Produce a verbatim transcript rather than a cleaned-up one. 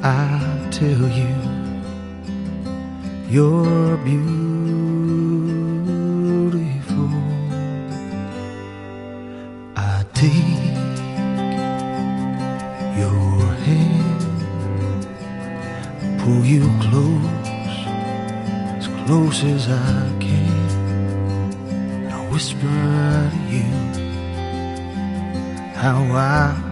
I'll tell you you're beautiful. I take your hand, pull you close, as close as I can, and I whisper to you how I